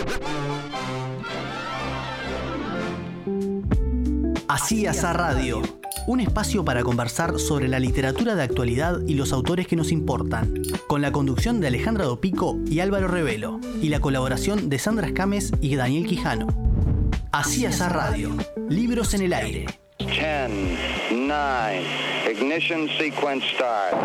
Así Asá Radio, un espacio para conversar sobre la literatura de actualidad y los autores que nos importan, con la conducción de Alejandra Dopico y Álvaro Revelo, y la colaboración de Sandra Escames y Daniel Quijano. Así Asá Radio, libros en el aire. 10, 9, ignition sequence start.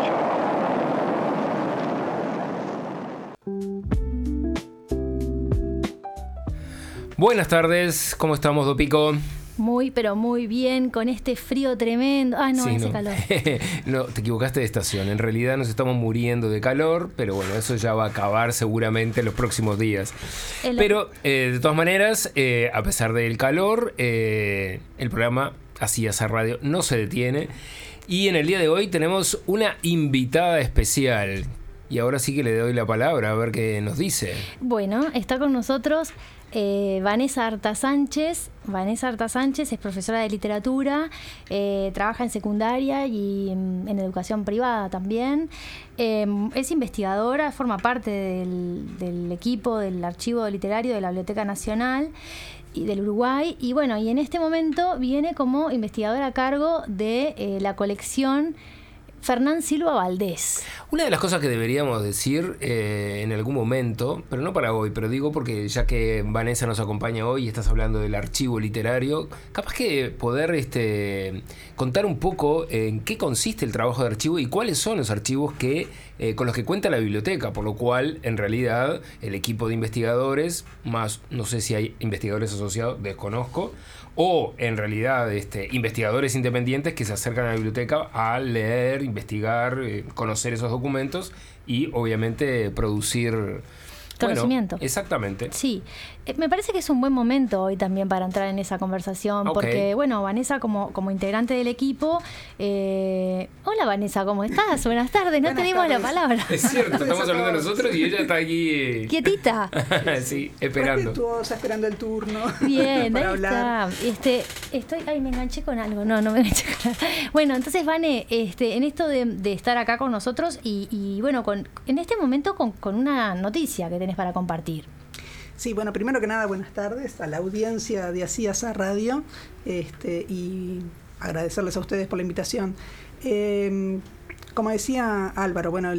Buenas tardes, ¿cómo estamos, Dopico? Muy, pero muy bien, con este frío tremendo. Ah, no, Sí, hace no. calor. No, te equivocaste de estación. En realidad nos estamos muriendo de calor, pero bueno, eso ya va a acabar seguramente en los próximos días. Pero, de todas maneras, a pesar del calor, el programa Así Asá Radio no se detiene. Y en el día de hoy tenemos una invitada especial. Y ahora sí que le doy la palabra a ver qué nos dice. Bueno, está con nosotros Vanessa Arta Sánchez. Vanessa Arta Sánchez es profesora de literatura, trabaja en secundaria y en educación privada también. Es investigadora, forma parte del equipo del Archivo Literario de la Biblioteca Nacional y del Uruguay. Y bueno, y en este momento viene como investigadora a cargo de la colección Fernán Silva Valdés. Una de las cosas que deberíamos decir en algún momento, pero no para hoy, pero digo porque ya que Vanessa nos acompaña hoy y estás hablando del archivo literario, capaz que poder contar un poco en qué consiste el trabajo de archivo y cuáles son los archivos que con los que cuenta la biblioteca, por lo cual en realidad el equipo de investigadores, más no sé si hay investigadores asociados, desconozco, o en realidad investigadores independientes que se acercan a la biblioteca a leer, investigar, conocer esos documentos y obviamente producir conocimiento. Bueno, exactamente. Sí, me parece que es un buen momento hoy también para entrar en esa conversación, Okay. porque bueno, Vanessa como integrante del equipo, hola Vanessa, ¿cómo estás? Buenas tardes, no te dimos la palabra. Es cierto, estamos hablando nosotros y ella está aquí Quietita. sí, esperando. Respetuosa, esperando el turno. Bien, para ahí hablar. está. Ay, me enganché con algo. No me enganché con algo. Bueno, entonces, Vane, en esto de estar acá con nosotros y bueno, en este momento con una noticia que tenés para compartir. Sí, bueno, primero que nada, buenas tardes a la audiencia de Así Asá Radio y agradecerles a ustedes por la invitación. Como decía Álvaro, bueno,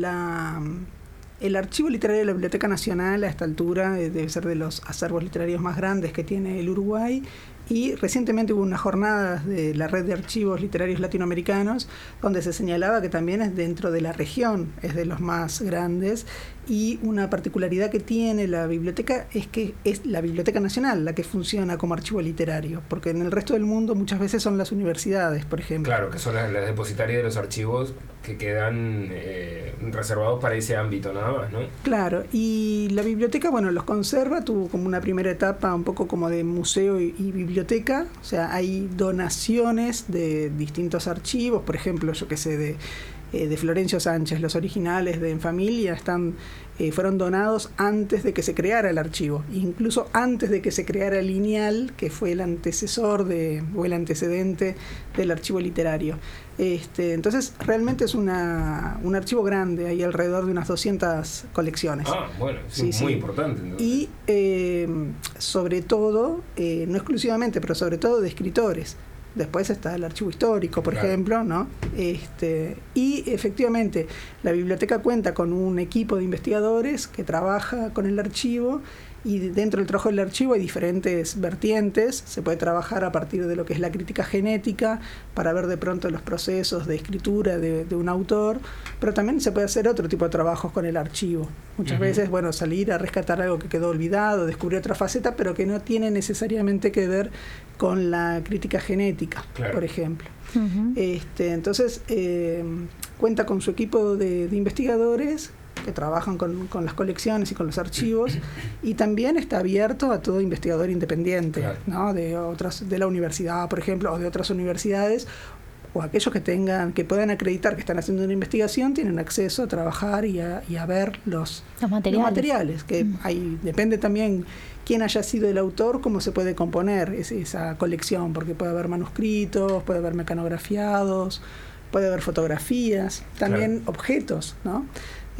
el Archivo Literario de la Biblioteca Nacional a esta altura debe ser de los acervos literarios más grandes que tiene el Uruguay. Y recientemente hubo unas jornadas de la Red de Archivos Literarios Latinoamericanos donde se señalaba que también es dentro de la región, es de los más grandes. Y una particularidad que tiene la biblioteca es que es la Biblioteca Nacional la que funciona como archivo literario, porque en el resto del mundo muchas veces son las universidades, por ejemplo. Claro, que son las depositarias de los archivos que quedan reservados para ese ámbito nada más, ¿no? Claro, y la biblioteca, bueno, los conserva, tuvo como una primera etapa un poco como de museo y biblioteca, o sea, hay donaciones de distintos archivos, por ejemplo, yo qué sé, de Florencio Sánchez, los originales de En Familia fueron donados antes de que se creara el archivo, incluso antes de que se creara el Lineal, que fue el antecesor o el antecedente del archivo literario. Entonces realmente es un archivo grande, hay alrededor de unas 200 colecciones. Bueno, sí, muy importante. Entonces. Y sobre todo, no exclusivamente, pero sobre todo de escritores. Después está el archivo histórico, por ejemplo, ¿no? Y efectivamente, la biblioteca cuenta con un equipo de investigadores que trabaja con el archivo, y dentro del trabajo del archivo hay diferentes vertientes. Se puede trabajar a partir de lo que es la crítica genética para ver de pronto los procesos de escritura de un autor, pero también se puede hacer otro tipo de trabajos con el archivo. Muchas veces, bueno, salir a rescatar algo que quedó olvidado, descubrir otra faceta, pero que no tiene necesariamente que ver con la crítica genética, por ejemplo. Entonces, cuenta con su equipo de investigadores que trabajan con las colecciones y con los archivos, y también está abierto a todo investigador independiente, ¿no? de la universidad, por ejemplo, o de otras universidades, o aquellos que puedan acreditar que están haciendo una investigación, tienen acceso a trabajar y a ver los materiales, que depende también quién haya sido el autor, cómo se puede componer esa colección, porque puede haber manuscritos, puede haber mecanografiados, puede haber fotografías, también objetos, ¿no?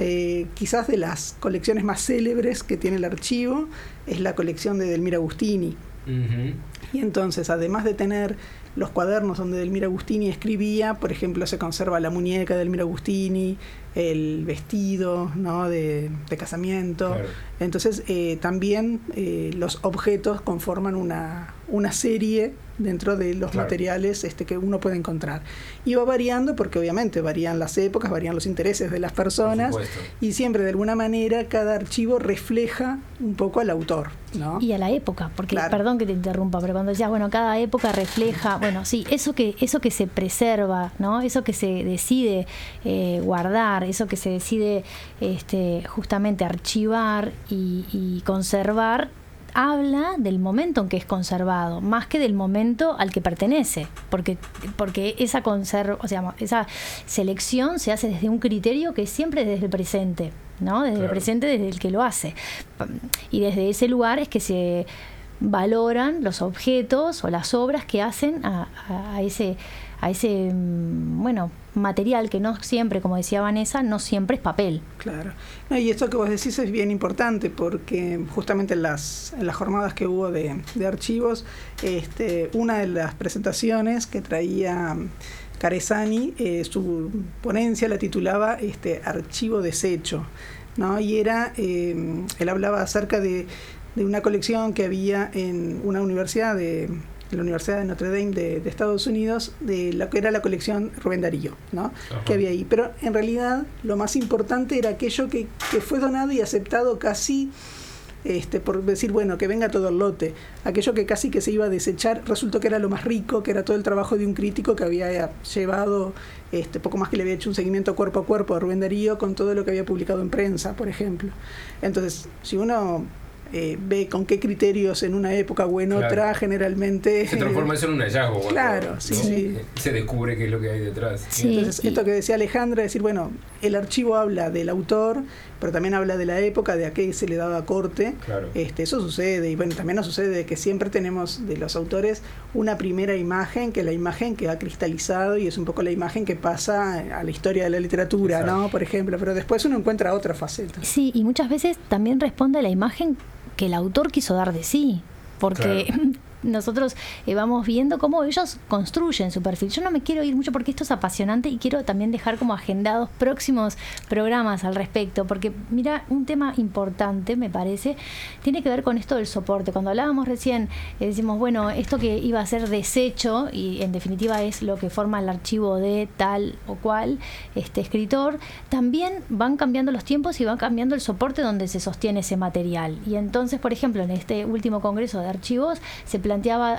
Quizás de las colecciones más célebres que tiene el archivo es la colección de Edelmira Agustini. Uh-huh. Y entonces, además de tener los cuadernos donde Edelmira Agustini escribía, por ejemplo, se conserva la muñeca de Edelmira Agustini, el vestido, ¿no?, de casamiento. Claro. Entonces, también los objetos conforman una serie dentro de los Claro. materiales que uno puede encontrar. Y va variando porque obviamente varían las épocas, varían los intereses de las personas, Por supuesto. y siempre de alguna manera cada archivo refleja un poco al autor, ¿no? Y a la época, porque Claro. perdón que te interrumpa, pero cuando decías, bueno, cada época refleja, bueno, sí, eso que se preserva, ¿no? Eso que se decide guardar, eso que se decide justamente archivar y conservar, habla del momento en que es conservado, más que del momento al que pertenece, porque esa esa selección se hace desde un criterio que es siempre desde el presente, ¿no? Desde Claro. el presente, desde el que lo hace. Y desde ese lugar es que se valoran los objetos o las obras que hacen a ese material que no siempre, como decía Vanessa, no siempre es papel. Claro. No, y esto que vos decís es bien importante porque justamente en las jornadas que hubo de archivos, una de las presentaciones que traía Caresani, su ponencia la titulaba Archivo Deshecho, ¿no? Y él hablaba acerca de una colección que había en una universidad de la Universidad de Notre Dame de Estados Unidos, de lo que era la colección Rubén Darío, ¿no? Ajá. Que había ahí. Pero en realidad lo más importante era aquello que fue donado y aceptado casi, por decir, bueno, que venga todo el lote. Aquello que casi que se iba a desechar, resultó que era lo más rico, que era todo el trabajo de un crítico que había llevado, poco más que le había hecho un seguimiento cuerpo a cuerpo a Rubén Darío con todo lo que había publicado en prensa, por ejemplo. Entonces, si uno ve con qué criterios en una época o en otra, Claro. generalmente Se transforma eso en un hallazgo. Claro, cuando, sí, ¿no? sí. Se descubre qué es lo que hay detrás. Sí. Entonces, esto que decía Alejandra, decir, bueno, el archivo habla del autor, pero también habla de la época, de a qué se le daba corte. Claro. Eso sucede, y bueno, también nos sucede que siempre tenemos de los autores una primera imagen, que es la imagen que ha cristalizado y es un poco la imagen que pasa a la historia de la literatura, Exacto. ¿no? Por ejemplo, pero después uno encuentra otra faceta. Sí, y muchas veces también responde a la imagen que el autor quiso dar de sí, porque Claro. nosotros vamos viendo cómo ellos construyen su perfil. Yo no me quiero ir mucho porque esto es apasionante y quiero también dejar como agendados próximos programas al respecto, porque mira, un tema importante me parece, tiene que ver con esto del soporte. Cuando hablábamos recién, decimos, bueno, esto que iba a ser desecho y en definitiva es lo que forma el archivo de tal o cual escritor, también van cambiando los tiempos y van cambiando el soporte donde se sostiene ese material. Y entonces, por ejemplo, en este último congreso de archivos se planteaba,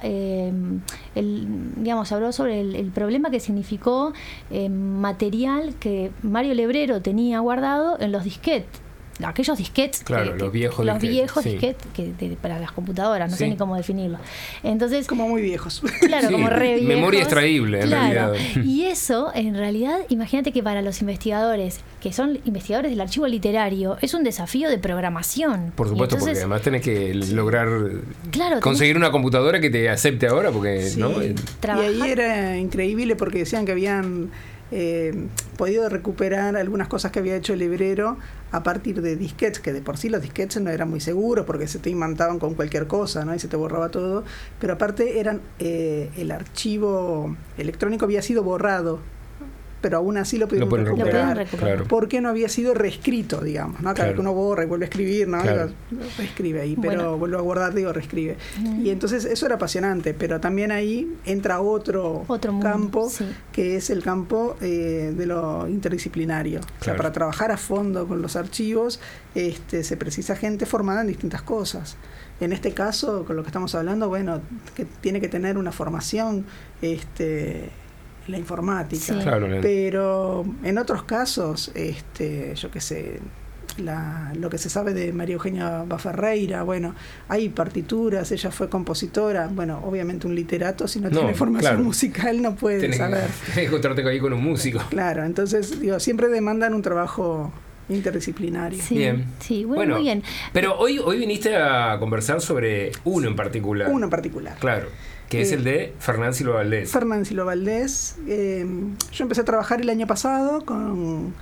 se habló sobre el problema que significó material que Mario Lebrero tenía guardado en los disquetes. Aquellos disquetes, Claro, los viejos disquetes, sí. disquetes para las computadoras, no sé Sí. ni cómo definirlo. Entonces, Como muy viejos. claro, Sí, como re viejos. memoria extraíble, en Claro. realidad. Y eso, en realidad, imagínate que para los investigadores, que son investigadores del archivo literario, es un desafío de programación. Por Y supuesto, entonces, porque además tenés que lograr Claro, conseguir una computadora que te acepte ahora, porque Sí. ¿no? Y trabajar- ahí era increíble porque decían que habían podido recuperar algunas cosas que había hecho el librero a partir de disquetes, que de por sí los disquetes no eran muy seguros porque se te imantaban con cualquier cosa, ¿no? Y se te borraba todo, pero aparte eran el archivo electrónico había sido borrado, pero aún así lo pudieron pueden recuperar, recuperar. Claro. porque no había sido reescrito, digamos, ¿no? Cada Claro. vez que uno borra y vuelve a escribir, ¿no? Claro. Lo reescribe ahí, pero Bueno. vuelve a guardar, reescribe. Y entonces eso era apasionante, pero también ahí entra otro Otro mundo, campo, sí. que es el campo de lo interdisciplinario. O sea, Claro. para trabajar a fondo con los archivos se precisa gente formada en distintas cosas. En este caso, con lo que estamos hablando, bueno, que tiene que tener una formación la informática. Sí. Claro, Pero en otros casos, yo qué sé, lo que se sabe de María Eugenia Baferreira, bueno, hay partituras, ella fue compositora, bueno, obviamente un literato, si no tiene formación claro. musical no puede tenés saber. que encontrarte ahí con un músico. Claro, entonces, siempre demandan un trabajo interdisciplinario. Sí, Bien. sí, bueno, muy bien. Pero hoy viniste a conversar sobre uno en particular. Uno en particular. Claro, que es el de Fernán Silva Valdés. Fernán Silva Valdés. Yo empecé a trabajar el año pasado con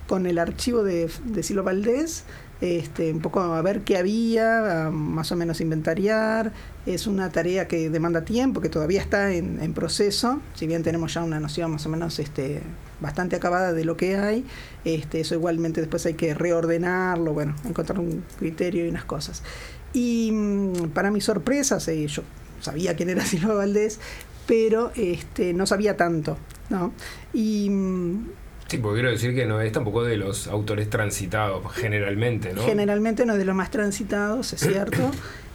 con el archivo de Silo Valdés, un poco a ver qué había, más o menos inventariar. Es una tarea que demanda tiempo, que todavía está en proceso, si bien tenemos ya una noción más o menos bastante acabada de lo que hay. Eso igualmente después hay que reordenarlo, bueno, encontrar un criterio y unas cosas. Y para mi sorpresa, yo sabía quién era Silo Valdés, pero no sabía tanto, ¿no? Y sí, porque quiero decir que no es tampoco de los autores transitados, generalmente, ¿no? Generalmente no es de los más transitados, es cierto.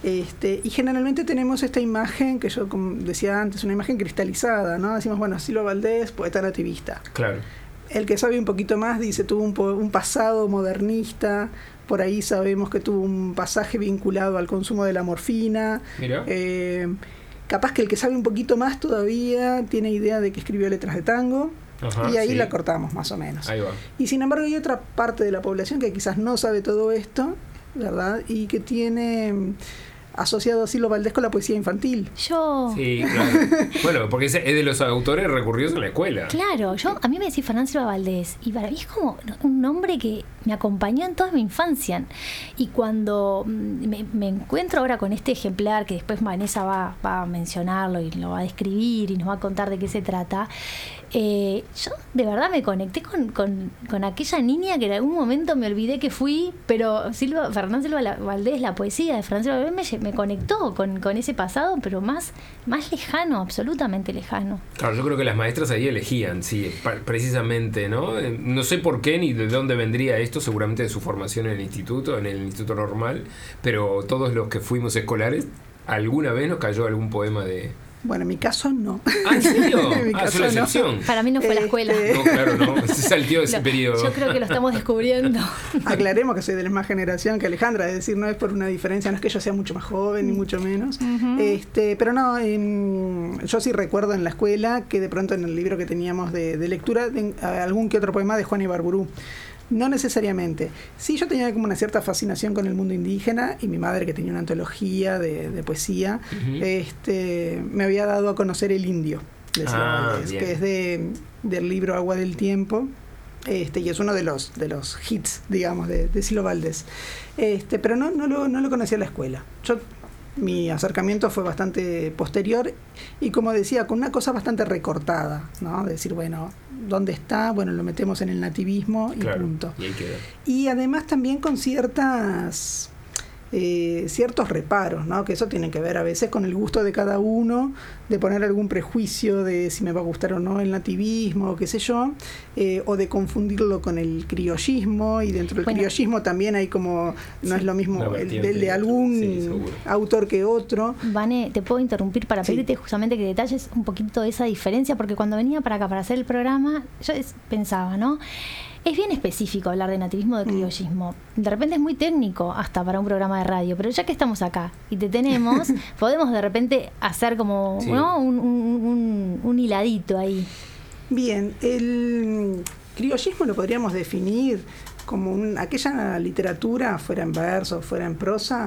Y generalmente tenemos esta imagen que yo, como decía antes, una imagen cristalizada, ¿no? Decimos, bueno, Silo Valdés, poeta nativista. Claro. El que sabe un poquito más dice, tuvo un pasado modernista, por ahí sabemos que tuvo un pasaje vinculado al consumo de la morfina. Mira. Capaz que el que sabe un poquito más todavía tiene idea de que escribió letras de tango. Ajá, y ahí sí. la cortamos más o menos. Ahí va. Y sin embargo hay otra parte de la población que quizás no sabe todo esto, ¿verdad? Y que tiene asociado a Silo Valdés con la poesía infantil. Yo... Sí, claro. Bueno, porque es de los autores recurridos en la escuela. Claro, a mí me decís Fernán Silva Valdés y para mí es como un nombre que me acompañó en toda mi infancia. Y cuando me encuentro ahora con este ejemplar, que después Vanessa va a mencionarlo y lo va a describir y nos va a contar de qué se trata, yo de verdad me conecté con aquella niña que en algún momento me olvidé que fui, pero Fernán Silva Valdés, la poesía de Fernán Silva Valdés me conectó con ese pasado, pero más lejano, absolutamente lejano. Claro, yo creo que las maestras ahí elegían, sí, precisamente, ¿no? No sé por qué ni de dónde vendría esto, seguramente de su formación en el instituto normal, pero todos los que fuimos escolares, alguna vez nos cayó algún poema de... Bueno, en mi caso no. ¿Ah, en serio? En mi Es caso una no. excepción. Para mí no fue la escuela. No, claro, no. Se salteó ese periodo. Yo creo que lo estamos descubriendo. Aclaremos que soy de la misma generación que Alejandra, es decir, no es por una diferencia, no es que yo sea mucho más joven, ni mucho menos. Pero no, yo sí recuerdo en la escuela que de pronto en el libro que teníamos de lectura, algún que otro poema de Juan Ibarburú. No necesariamente. Sí, yo tenía como una cierta fascinación con el mundo indígena y mi madre, que tenía una antología de poesía, me había dado a conocer El Indio de Silo Valdés, que es del libro Agua del Tiempo, y es uno de los hits, digamos, de Silo Valdés. Pero no lo conocía en la escuela. Mi acercamiento fue bastante posterior y, como decía, con una cosa bastante recortada, ¿no? De decir, bueno, ¿dónde está? Bueno, lo metemos en el nativismo y claro, punto. Y ahí queda. Y además también con ciertos reparos, ¿no? Que eso tiene que ver a veces con el gusto de cada uno, de poner algún prejuicio de si me va a gustar o no el nativismo, o qué sé yo, o de confundirlo con el criollismo, y dentro del criollismo también hay como, no es lo mismo el de algún autor que otro. Vane, te puedo interrumpir para pedirte justamente que detalles un poquito de esa diferencia, porque cuando venía para acá para hacer el programa, yo pensaba, ¿no? Es bien específico hablar de nativismo, de criollismo. De repente es muy técnico hasta para un programa de radio, pero ya que estamos acá y te tenemos, podemos de repente hacer como ¿no? un hiladito ahí. Bien, el criollismo lo podríamos definir como aquella literatura, fuera en verso, fuera en prosa,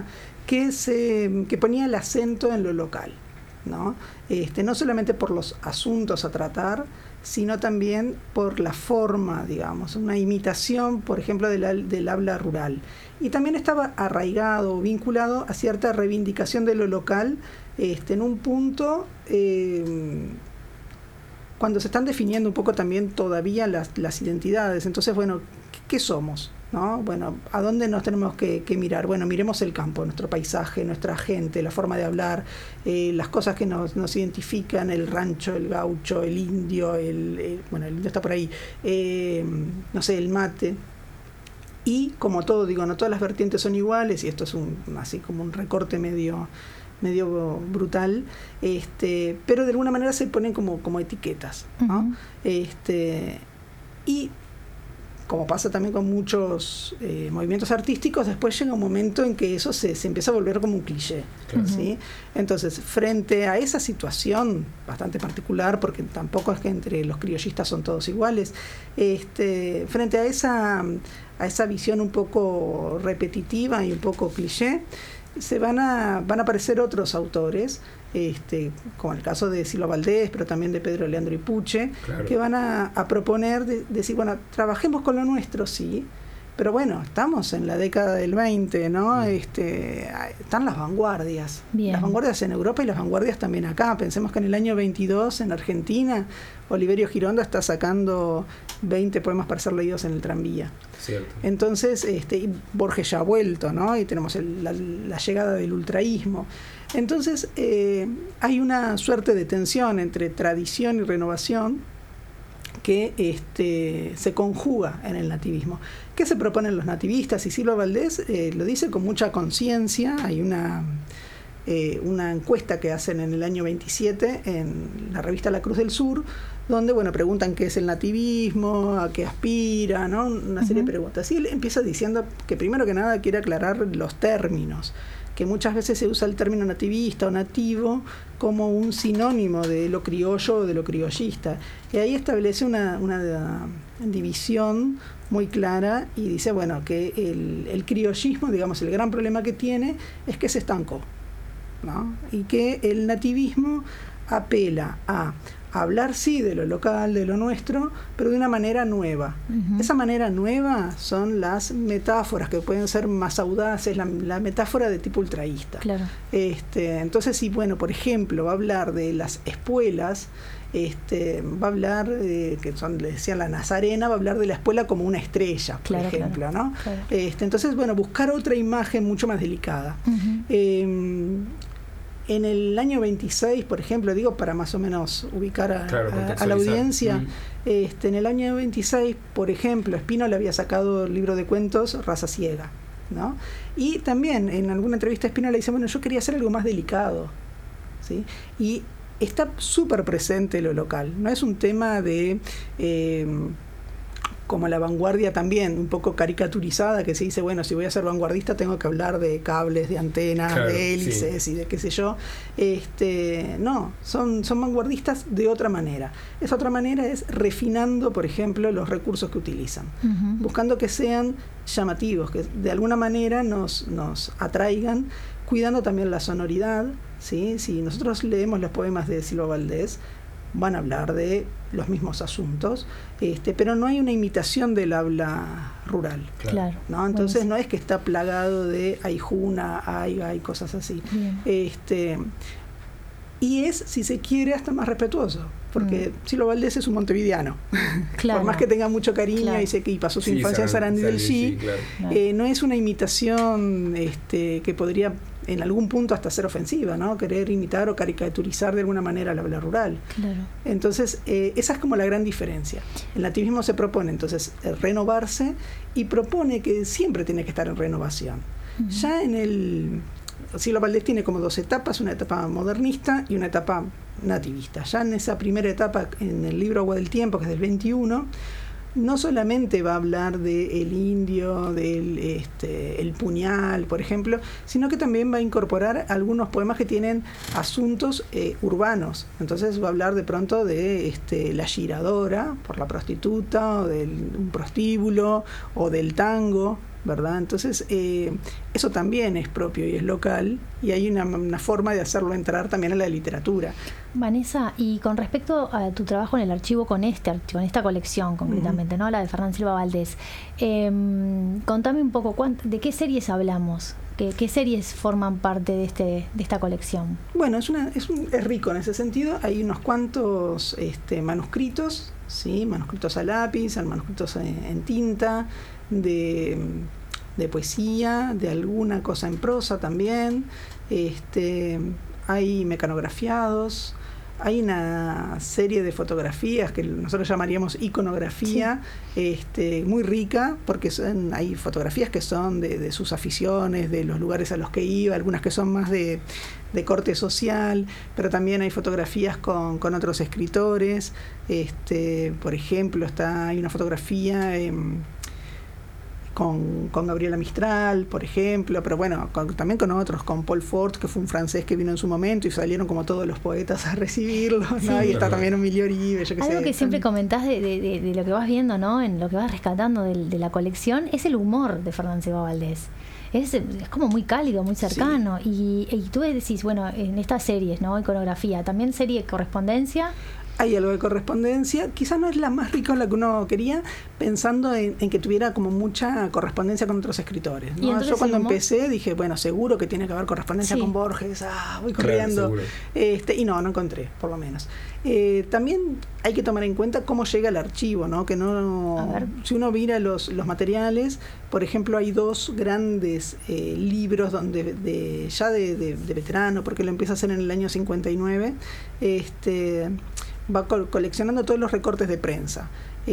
que ponía el acento en lo local, ¿no? No solamente por los asuntos a tratar, sino también por la forma, digamos, una imitación, por ejemplo, del habla rural. Y también estaba arraigado, vinculado a cierta reivindicación de lo local, en un punto, cuando se están definiendo un poco también todavía las identidades. Entonces, bueno, ¿qué somos? ¿No? Bueno, ¿a dónde nos tenemos que mirar? Bueno, miremos el campo, nuestro paisaje, nuestra gente, la forma de hablar, las cosas que nos identifican, el rancho, el gaucho, el indio, bueno, el indio está por ahí, no sé, el mate. Y como todo, digo, no todas las vertientes son iguales, y esto es así como un recorte medio brutal, pero de alguna manera se ponen como etiquetas, ¿no? Y como pasa también con muchos movimientos artísticos, después llega un momento en que eso se empieza a volver como un cliché. Claro. ¿Sí? Entonces, frente a esa situación bastante particular, porque tampoco es que entre los criollistas son todos iguales, frente a esa visión un poco repetitiva y un poco cliché, van a aparecer otros autores, como el caso de Silva Valdés, pero también de Pedro Leandro Ipuche, claro, que van a proponer, decir, bueno, trabajemos con lo nuestro, sí, pero bueno, estamos en la década del 20, ¿no? Están las vanguardias. Bien. Las vanguardias en Europa y las vanguardias también acá. Pensemos que en el año 22, en Argentina, Oliverio Girondo está sacando 20 poemas para ser leídos en el tranvía. Cierto. Entonces, y Borges ya ha vuelto, ¿no? Y tenemos la llegada del ultraísmo. Entonces, hay una suerte de tensión entre tradición y renovación que se conjuga en el nativismo. ¿Qué se proponen los nativistas? Y Silva Valdés lo dice con mucha conciencia. Hay una encuesta que hacen en el año 27 en la revista La Cruz del Sur, donde preguntan qué es el nativismo, a qué aspira, ¿no? Una serie de preguntas. Y él empieza diciendo que primero que nada quiere aclarar los términos, que muchas veces se usa el término nativista o nativo como un sinónimo de lo criollo o de lo criollista. Y ahí establece una división muy clara y dice, que el criollismo, digamos, el gran problema que tiene es que se estancó, ¿no? Y que el nativismo apela a hablar sí de lo local, de lo nuestro, pero de una manera nueva. Uh-huh. Esa manera nueva son las metáforas, que pueden ser más audaces, la metáfora de tipo ultraísta. Claro. Entonces, si por ejemplo, va a hablar de las espuelas, va a hablar que son, le decía la Nazarena, va a hablar de la espuela como una estrella, por ejemplo, ¿no? Claro. Entonces, buscar otra imagen mucho más delicada. Uh-huh. En el año 26, por ejemplo, digo para más o menos ubicar a la audiencia, en el año 26, por ejemplo, Espino le había sacado el libro de cuentos Raza Ciega, ¿no? Y también en alguna entrevista Espino le dice, yo quería hacer algo más delicado, ¿sí? Y está súper presente lo local, no es un tema de... como la vanguardia también, un poco caricaturizada, que se dice, si voy a ser vanguardista tengo que hablar de cables, de antenas, de hélices, sí, y de qué sé yo. No, son vanguardistas de otra manera. Esa otra manera es refinando, por ejemplo, los recursos que utilizan, uh-huh, buscando que sean llamativos, que de alguna manera nos atraigan, cuidando también la sonoridad, ¿sí? Si nosotros leemos los poemas de Silva Valdés, van a hablar de los mismos asuntos, pero no hay una imitación del habla rural. Claro. ¿No? Entonces no es que está plagado de aijuna, aiga y cosas así. Y es, si se quiere, hasta más respetuoso, porque Silva Valdés es un montevideano. Claro. Por más que tenga mucho cariño y pasó su infancia en Sarandí del Chi, no es una imitación que podría en algún punto hasta ser ofensiva, ¿no? Querer imitar o caricaturizar de alguna manera el habla rural. Claro. Entonces, esa es como la gran diferencia. El nativismo se propone, entonces, renovarse, y propone que siempre tiene que estar en renovación. Uh-huh. Ya Silva Valdés tiene como dos etapas, una etapa modernista y una etapa nativista. Ya en esa primera etapa, en el libro Agua del Tiempo, que es del 21, no solamente va a hablar del indio, del el puñal, por ejemplo, sino que también va a incorporar algunos poemas que tienen asuntos urbanos. Entonces va a hablar de pronto de la giradora por la prostituta, o del un prostíbulo, o del tango, ¿verdad? Entonces eso también es propio y es local, y hay una forma de hacerlo entrar también a la literatura. Vanessa, y con respecto a tu trabajo en el archivo con esta colección concretamente, uh-huh, ¿no? La de Fernán Silva Valdés, contame un poco de qué series hablamos, qué series forman parte de esta colección. Bueno, es rico en ese sentido. Hay unos cuantos manuscritos, ¿sí? Manuscritos a lápiz, manuscritos en tinta, de poesía, de alguna cosa en prosa también, hay mecanografiados, hay una serie de fotografías que nosotros llamaríamos iconografía, sí, muy rica, porque hay fotografías que son de sus aficiones, de los lugares a los que iba, algunas que son más de corte social, pero también hay fotografías con otros escritores. Por ejemplo, hay una fotografía con Gabriela Mistral, por ejemplo, pero también con otros, con Paul Fort, que fue un francés que vino en su momento, y salieron como todos los poetas a recibirlo, ¿no? Sí. Y está también Emilio Oribe, Algo que siempre comentás de lo que vas viendo, ¿no? En lo que vas rescatando de la colección, es el humor de Fernán Silva Valdés. es como muy cálido, muy cercano. Sí. Y tú decís, bueno, en estas series, ¿no? Iconografía, también serie de correspondencia. Hay algo de correspondencia, quizás no es la más rica la que uno quería, pensando en que tuviera como mucha correspondencia con otros escritores, ¿no? Yo cuando empecé dije, bueno, seguro que tiene que haber correspondencia con Borges, voy corriendo, y no encontré, por lo menos. También hay que tomar en cuenta cómo llega el archivo, ¿no? Que no, si uno mira los materiales, por ejemplo, hay 2 grandes libros donde de veterano, porque lo empieza a hacer en el año 59, va coleccionando todos los recortes de prensa,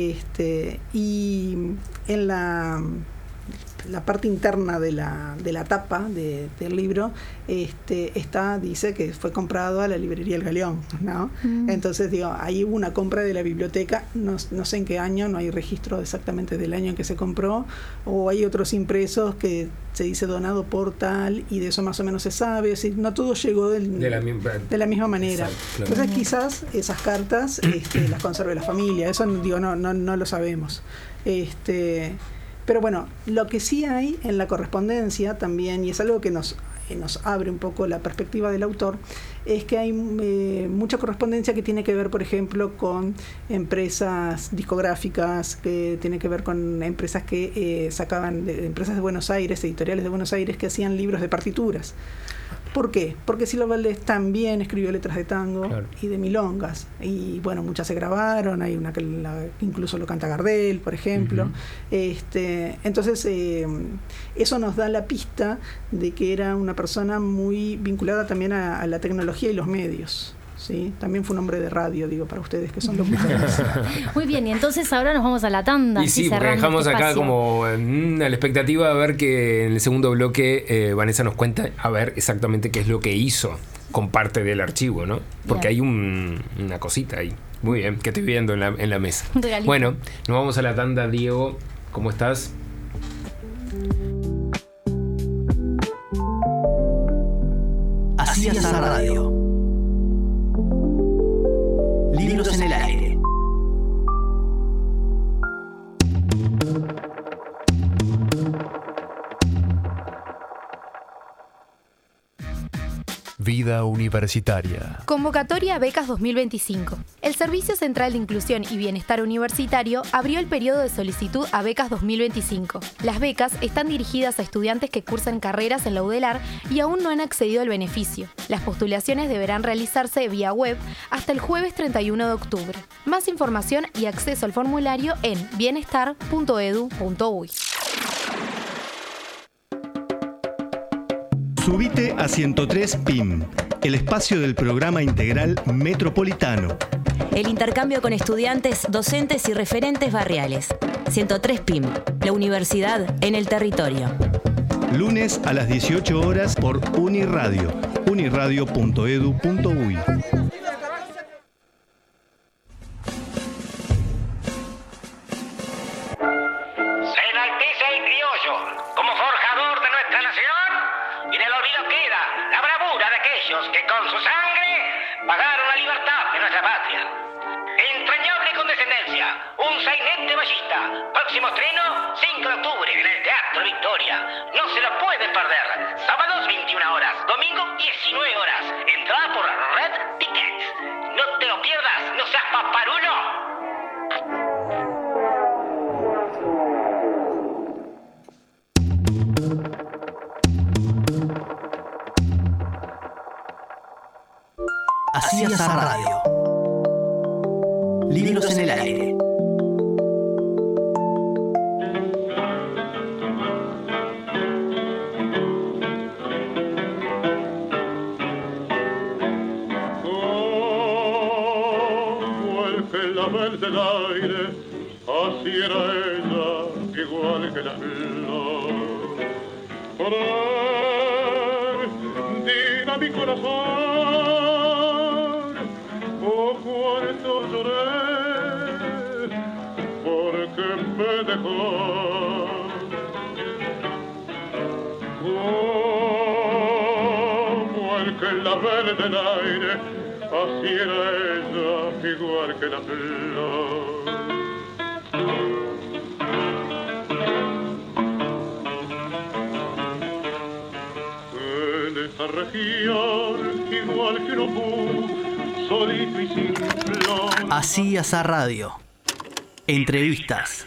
y en la parte interna de la tapa del libro dice que fue comprado a la librería El Galeón, ¿no? Entonces digo, ahí hubo una compra de la biblioteca, no sé en qué año, no hay registro exactamente del año en que se compró, o hay otros impresos que se dice donado por tal, y de eso más o menos se sabe, es decir, no todo llegó de la misma manera. Exacto, claro. Entonces quizás esas cartas las conserve la familia, eso digo, no lo sabemos. Pero bueno, lo que sí hay en la correspondencia también, y es algo que nos abre un poco la perspectiva del autor, es que hay mucha correspondencia que tiene que ver, por ejemplo, con empresas discográficas, que tiene que ver con empresas que sacaban, empresas de Buenos Aires, editoriales de Buenos Aires, que hacían libros de partituras. ¿Por qué? Porque Silvio Valdés también escribió letras de tango y de milongas. Y bueno, muchas se grabaron, hay una que incluso lo canta Gardel, por ejemplo. Entonces, eso nos da la pista de que era una persona muy vinculada también a la tecnología y los medios. ¿Sí? También fue un hombre de radio, digo, para ustedes que son locutores. Muy bien, y entonces ahora nos vamos a la tanda. Y sí, porque dejamos acá como a la expectativa a ver que en el segundo bloque Vanessa nos cuenta a ver exactamente qué es lo que hizo con parte del archivo, ¿no? Porque hay una cosita ahí, muy bien, que estoy viendo en la mesa. Bueno, nos vamos a la tanda. Diego, ¿cómo estás? Así es la radio. Libros en el aire. Vida universitaria. Convocatoria a becas 2025. El Servicio Central de Inclusión y Bienestar Universitario abrió el periodo de solicitud a becas 2025. Las becas están dirigidas a estudiantes que cursan carreras en la UDELAR y aún no han accedido al beneficio. Las postulaciones deberán realizarse vía web hasta el jueves 31 de octubre. Más información y acceso al formulario en bienestar.edu.uy. Subite a 103 PIM, el espacio del programa integral metropolitano. El intercambio con estudiantes, docentes y referentes barriales. 103 PIM, la universidad en el territorio. Lunes a las 18 horas por Uniradio, uniradio.edu.uy. Que con su sangre pagaron la libertad de nuestra patria. Entrañable condescendencia, un sainete ballista. Próximo estreno, 5 de octubre en el Teatro Victoria. No se lo pueden perder. Sábados 21 horas, domingo 19 horas. Entrada por Red Tickets. No te lo pierdas, no seas paparulo. Así es la radio. Libros en el aire. Como el clavel del aire, así era ella, igual que la flor. Diga mi corazón. Cuánto lloré porque me dejó. Como el clavel del aire, así era ella, igual que la flor. de esta región, igual que un opú, solito y sin flor. Así Asá Radio. Entrevistas.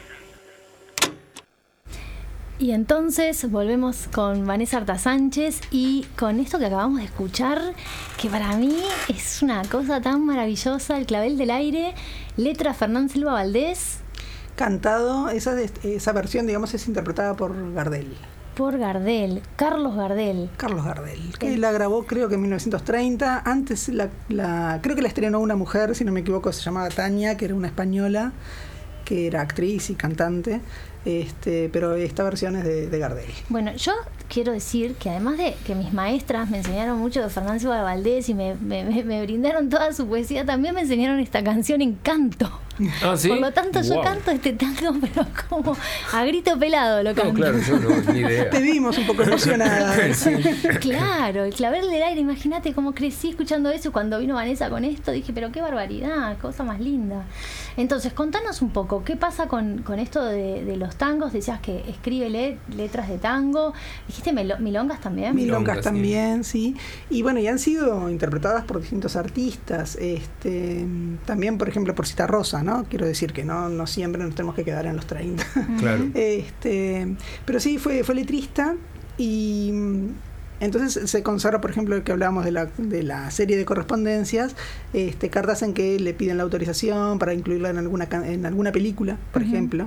Y entonces volvemos con Vanessa Arta Sánchez y con esto que acabamos de escuchar, que para mí es una cosa tan maravillosa, El clavel del aire, letra Fernán Silva Valdés. Cantado, esa versión, digamos, es interpretada por Gardel. Por Gardel, Carlos Gardel. Carlos Gardel, que la grabó creo que en 1930. Antes creo que la estrenó una mujer, si no me equivoco, se llamaba Tania, que era una española, que era actriz y cantante. Pero esta versión es de Gardel. Bueno, yo quiero decir que además de que mis maestras me enseñaron mucho de Fernán Silva Valdés y me brindaron toda su poesía, también me enseñaron esta canción en canto. ¿Ah, sí? Por lo tanto, yo canto este tango, pero como a grito pelado lo canto. No, claro, yo no, ni idea. Te vimos un poco emocionada. Sí. Claro, El clavel del aire, imagínate cómo crecí escuchando eso. Cuando vino Vanessa con esto, dije, pero qué barbaridad, cosa más linda. Entonces, contanos un poco, ¿qué pasa con esto de los tangos? Decías que escribe letras de tango. ¿Dijiste milongas también? Milongas también, sí. Y bueno, y han sido interpretadas por distintos artistas. También, por ejemplo, por Citarrosa, ¿no? Quiero decir que no siempre nos tenemos que quedar en los 30. Claro. Pero sí, fue letrista y... Entonces se conserva, por ejemplo, que hablábamos de la serie de correspondencias, cartas en que le piden la autorización para incluirla en alguna película, por ejemplo,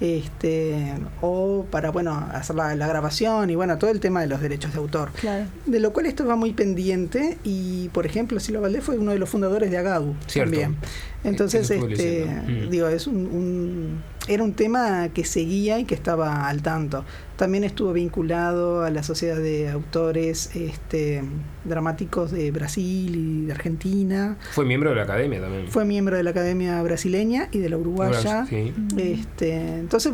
o para hacer la grabación y todo el tema de los derechos de autor. Claro. De lo cual esto va muy pendiente y, por ejemplo, Silva Valdés fue uno de los fundadores de Agadu. Cierto. También. Entonces, era un tema que seguía y que estaba al tanto. También estuvo vinculado a la Sociedad de Autores Dramáticos de Brasil y de Argentina. Fue miembro de la academia también. Fue miembro de la academia brasileña y de la uruguaya. Sí. Entonces,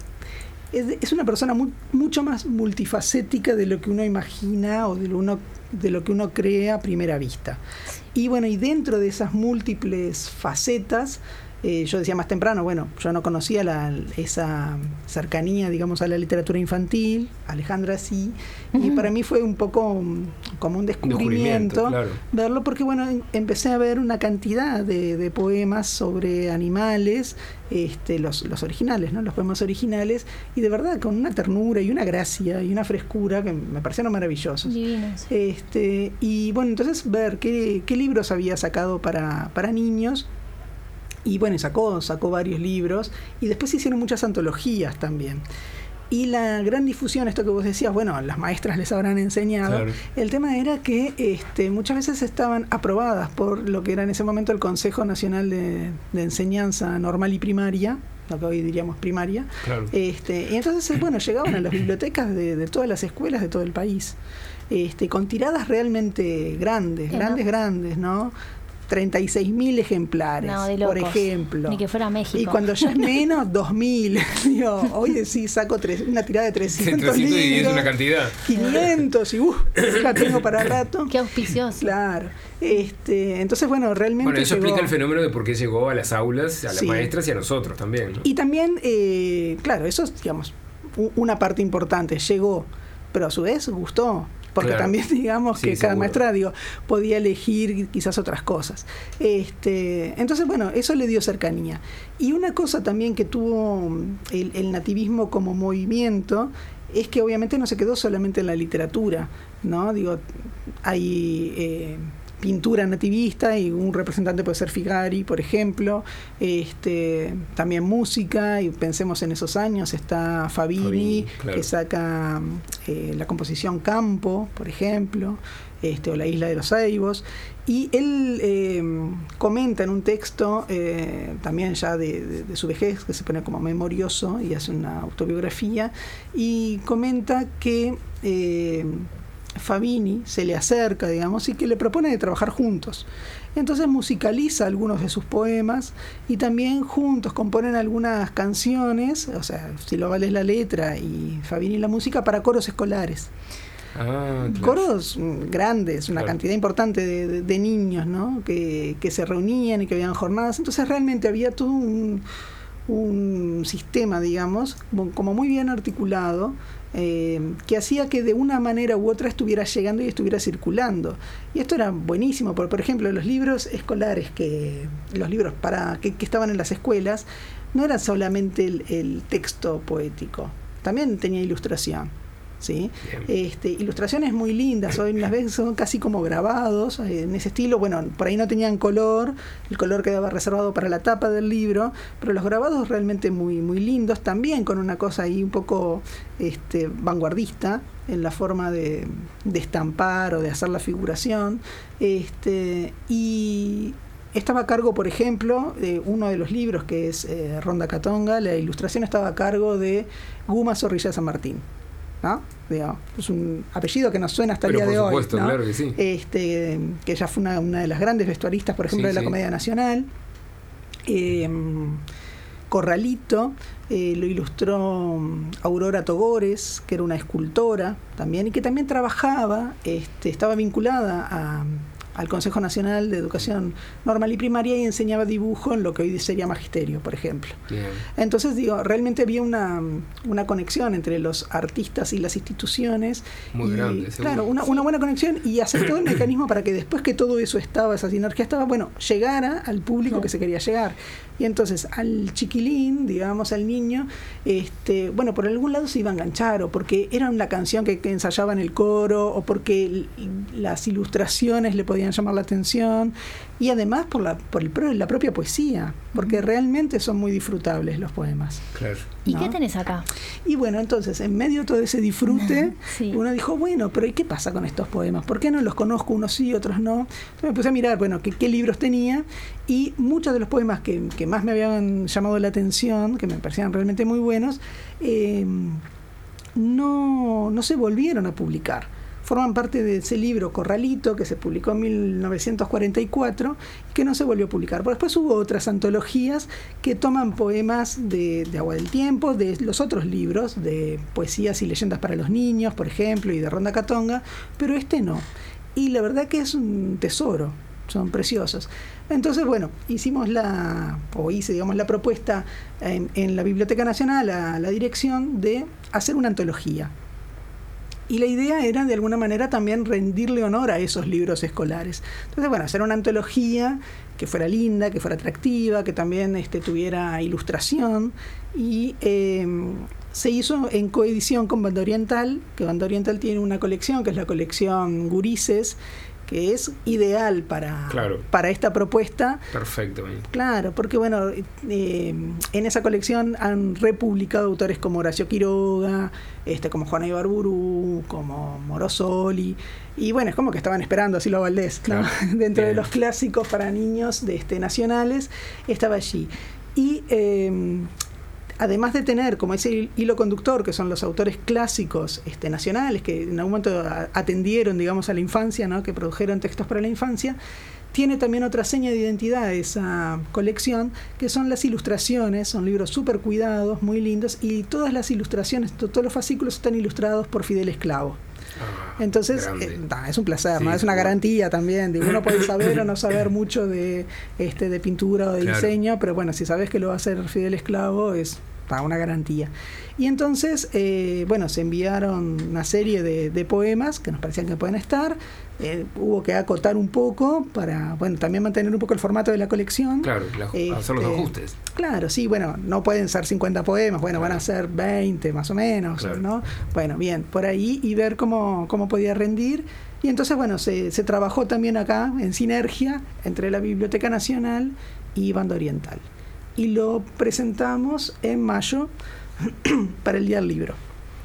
es una persona mucho más multifacética de lo que uno imagina o de lo que uno cree a primera vista. Y dentro de esas múltiples facetas, yo decía más temprano, yo no conocía esa cercanía, digamos, a la literatura infantil, Alejandra sí, y para mí fue un poco como un descubrimiento claro. Verlo, porque empecé a ver una cantidad de poemas sobre animales, los originales, ¿no? Los poemas originales, y de verdad con una ternura y una gracia y una frescura que me parecieron maravillosos. Divinos. Y entonces ver qué libros había sacado para niños. Y sacó varios libros y después se hicieron muchas antologías también. Y la gran difusión, esto que vos decías, las maestras les habrán enseñado. Claro. El tema era que muchas veces estaban aprobadas por lo que era en ese momento el Consejo Nacional de Enseñanza Normal y Primaria, lo que hoy diríamos primaria. Claro. Y entonces, llegaban a las bibliotecas de todas las escuelas de todo el país, con tiradas realmente grandes, ¿no? 36.000 ejemplares, por ejemplo. Ni que fuera México. Y cuando ya es menos, 2.000. Oye, sí, saco una tirada de 300 libros. Y es una cantidad. 500, y la tengo para rato. Qué auspicioso. Claro. Entonces, realmente eso explica el fenómeno de por qué llegó a las aulas, a las maestras y a nosotros también, ¿no? Y también, claro, eso es, digamos, una parte importante. Llegó, pero a su vez gustó. Porque también digamos que cada maestra podía elegir quizás otras cosas. Entonces, eso le dio cercanía. Y una cosa también que tuvo el nativismo como movimiento es que obviamente no se quedó solamente en la literatura, ¿no? Hay pintura nativista y un representante puede ser Figari, por ejemplo, también música, y pensemos en esos años, está Fabini, claro, que saca la composición Campo, por ejemplo, o La Isla de los Ceibos, y él comenta en un texto también ya de su vejez, que se pone como memorioso y hace una autobiografía, y comenta que Fabini se le acerca, digamos, y que le propone de trabajar juntos. Entonces musicaliza algunos de sus poemas y también juntos componen algunas canciones, o sea, Silva Valdés la letra y Fabini la música, para coros escolares. Claro. Coros grandes, una cantidad importante de niños, ¿no? que se reunían y que habían jornadas. Entonces realmente había todo un sistema, digamos, como muy bien articulado, que hacía que de una manera u otra estuviera llegando y estuviera circulando. Y esto era buenísimo, porque, por ejemplo, los libros escolares, los libros que estaban en las escuelas, no era solamente el texto poético, también tenía ilustración. ¿Sí? Ilustraciones muy lindas, hoy las veces son casi como grabados en ese estilo. Bueno, por ahí no tenían color, el color quedaba reservado para la tapa del libro, pero los grabados realmente muy, muy lindos, también con una cosa ahí un poco vanguardista en la forma de estampar o de hacer la figuración. Y estaba a cargo, por ejemplo, de uno de los libros que es Ronda Catonga, la ilustración estaba a cargo de Guma Zorrilla San Martín, ¿no? Es un apellido que nos suena hasta el día de hoy, ¿no? Claro que sí. Que ella fue una de las grandes vestuaristas, por ejemplo, de la Comedia Nacional. Corralito lo ilustró Aurora Togores, que era una escultora también, y que también trabajaba, estaba vinculada al Consejo Nacional de Educación Normal y Primaria y enseñaba dibujo en lo que hoy sería magisterio, por ejemplo. Bien. Entonces, realmente había una conexión entre los artistas y las instituciones. Muy grande, seguro. Claro, una buena conexión, y hacer todo el mecanismo para que después que todo eso estaba, esa sinergia estaba, llegara al público que se quería llegar. Y entonces al chiquilín, digamos, al niño, por algún lado se iba a enganchar, o porque era una canción que ensayaba en el coro, o porque las ilustraciones le podían llamar la atención, y además por la propia poesía, porque realmente son muy disfrutables los poemas. Claro. ¿Y ¿no? qué tenés acá? Y bueno, entonces, en medio de todo ese disfrute, uno dijo, pero ¿y qué pasa con estos poemas? ¿Por qué no los conozco, unos sí, otros no? Entonces me puse a mirar, qué libros tenía, y muchos de los poemas que más me habían llamado la atención, que me parecían realmente muy buenos, no se volvieron a publicar. Forman parte de ese libro Corralito, que se publicó en 1944 y que no se volvió a publicar. Pero después hubo otras antologías que toman poemas de Agua del Tiempo, de los otros libros, de Poesías y Leyendas para los Niños, por ejemplo, y de Ronda Catonga, pero no. Y la verdad que es un tesoro, son preciosos. Entonces, hice la propuesta en la Biblioteca Nacional, a la dirección, de hacer una antología. Y la idea era, de alguna manera, también rendirle honor a esos libros escolares. Entonces, hacer una antología que fuera linda, que fuera atractiva, que también tuviera ilustración. Y se hizo en coedición con Banda Oriental, que Banda Oriental tiene una colección, que es la colección Gurises, que es ideal para esta propuesta. Perfecto. Claro, porque en esa colección han republicado autores como Horacio Quiroga, como Juana Ibarburu, como Morosoli, y es como que estaban esperando a Silvio Valdés, ¿no? Dentro de los clásicos para niños nacionales, estaba allí. Y además de tener como ese hilo conductor, que son los autores clásicos nacionales, que en algún momento atendieron, digamos, a la infancia, ¿no? Que produjeron textos para la infancia, tiene también otra seña de identidad esa colección, que son las ilustraciones. Son libros súper cuidados, muy lindos, y todas las ilustraciones, todos los fascículos están ilustrados por Fidel Esclavo. Entonces, es un placer, ¿no? Es una garantía también. Uno puede saber o no saber mucho de pintura o de diseño, pero si sabes que lo va a hacer Fidel Esclavo, es una garantía. Y entonces, se enviaron una serie de poemas que nos parecían que pueden estar. Hubo que acotar un poco para, también mantener un poco el formato de la colección. Claro, hacer los ajustes. Claro, sí, no pueden ser 50 poemas, van a ser 20 más o menos, claro, ¿no? Bien, por ahí, y ver cómo podía rendir. Y entonces, se trabajó también acá en sinergia entre la Biblioteca Nacional y Banda Oriental. Y lo presentamos en mayo para el Día del Libro.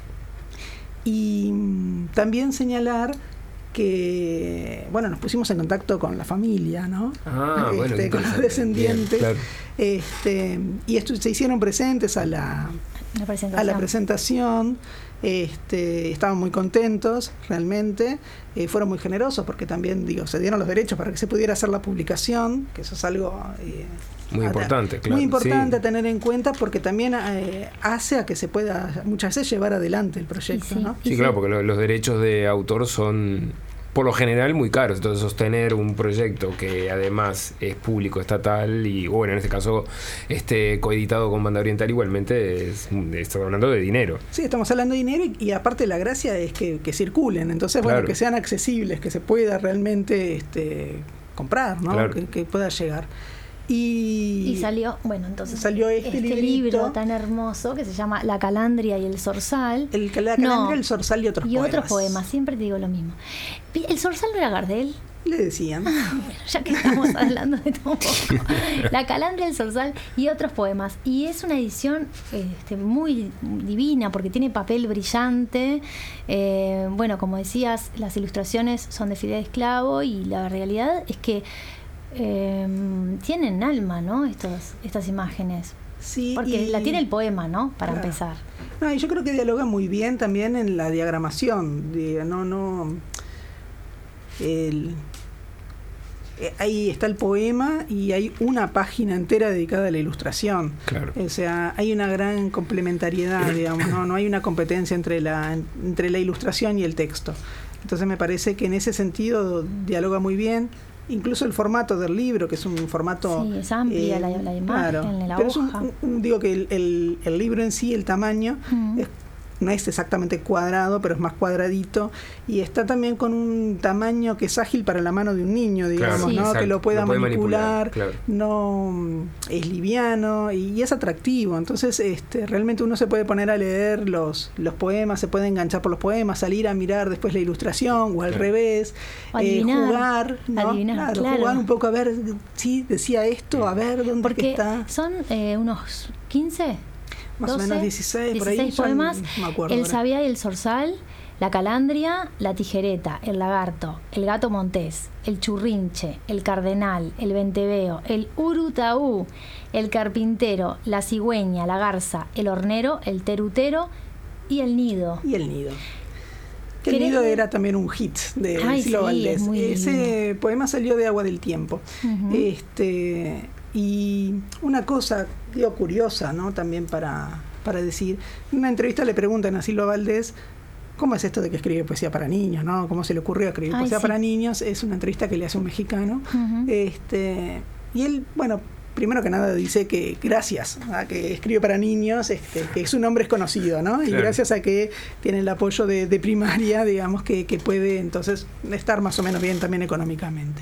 Y también señalar que, nos pusimos en contacto con la familia, ¿no? Con los descendientes. Bien, claro. Y se hicieron presentes a la presentación. Estaban muy contentos, realmente. Fueron muy generosos porque también, se dieron los derechos para que se pudiera hacer la publicación, que eso es algo muy importante, claro. Muy importante a tener en cuenta, porque también hace a que se pueda muchas veces llevar adelante el proyecto, ¿no? Sí, claro, porque los derechos de autor son por lo general muy caros. Entonces sostener un proyecto que además es público, estatal y bueno, en este caso coeditado con Banda Oriental, igualmente estamos hablando de dinero. Sí, estamos hablando de dinero y aparte la gracia es que circulen. Entonces, claro, bueno, que sean accesibles, que se pueda realmente comprar, ¿no? Claro. Que pueda llegar. Y salió, bueno, entonces salió este libro tan hermoso que se llama La Calandria y el Zorzal. La Calandria, el Zorzal y otros poemas. Y otros poemas, siempre te digo lo mismo. ¿El Zorzal no era Gardel? Le decían. Bueno, ya que estamos hablando de todo un poco. La Calandria, el Zorzal y otros poemas. Y es una edición muy divina porque tiene papel brillante. Bueno, como decías, las ilustraciones son de Fidel Esclavo y la realidad es que tienen alma, ¿no? Estas imágenes. Sí, porque la tiene el poema, ¿no? Para empezar. No, y yo creo que dialoga muy bien también en la diagramación. Ahí está el poema y hay una página entera dedicada a la ilustración. Claro. O sea, hay una gran complementariedad, digamos, no hay una competencia entre la ilustración y el texto. Entonces me parece que en ese sentido dialoga muy bien. Incluso el formato del libro, que es un formato... Sí, es amplia la imagen, claro, la pero hoja. Digo que el libro en sí, el tamaño, no es exactamente cuadrado, pero es más cuadradito. Y está también con un tamaño que es ágil para la mano de un niño, digamos, claro, sí, ¿no? exacto, Que lo pueda manipular, claro. No es liviano y es atractivo. Entonces, realmente uno se puede poner a leer los poemas, se puede enganchar por los poemas, salir a mirar después la ilustración o al revés, jugar, ¿no? Jugar un poco a ver si decía esto, a ver dónde porque está. Son unos 15. Más 12, o menos 16 por ahí. Poemas, no me acuerdo El ahora. Sabía y el Zorzal, La Calandria, La Tijereta, El Lagarto, El Gato Montés, El Churrinche, El Cardenal, El Venteveo, El Urutaú, El Carpintero, La Cigüeña, La Garza, El Hornero, El Terutero y El Nido. Que El Nido era también un hit de Silo Valdés. Ese poema salió de Agua del Tiempo. Y una cosa, digo, curiosa, ¿no? También para decir, en una entrevista le preguntan a Silo Valdés ¿cómo es esto de que escribe poesía para niños, ¿no? ¿Cómo se le ocurrió escribir poesía para niños? Es una entrevista que le hace un mexicano. Y él, bueno, primero que nada dice que gracias a que escribe para niños, que su nombre es conocido, ¿no? Y claro, gracias a que tiene el apoyo de Primaria, digamos, que puede entonces estar más o menos bien también económicamente.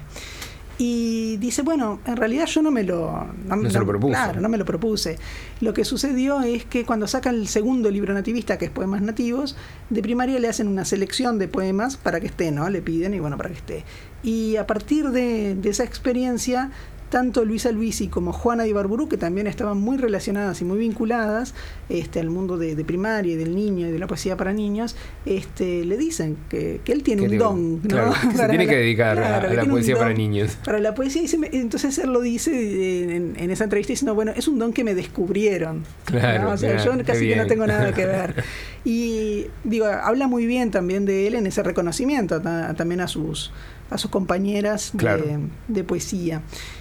Y dice, bueno, en realidad yo no me lo propuse. Claro, no me lo propuse. Lo que sucedió es que cuando saca el segundo libro nativista, que es Poemas Nativos, de Primaria le hacen una selección de poemas para que esté, ¿no? Le piden y bueno, para que esté. Y a partir de esa experiencia, tanto Luisa Luisi como Juana de Ibarburu, que también estaban muy relacionadas y muy vinculadas al mundo de Primaria y del niño y de la poesía para niños, le dicen que él tiene un don, ¿no? Claro, que se tiene que dedicar a la poesía para niños. Para la poesía, entonces él lo dice en esa entrevista diciendo, bueno, es un don que me descubrieron. Claro, ¿no? O sea, yo casi que no tengo nada que ver. Y digo, habla muy bien también de él en ese reconocimiento también a sus compañeras de poesía.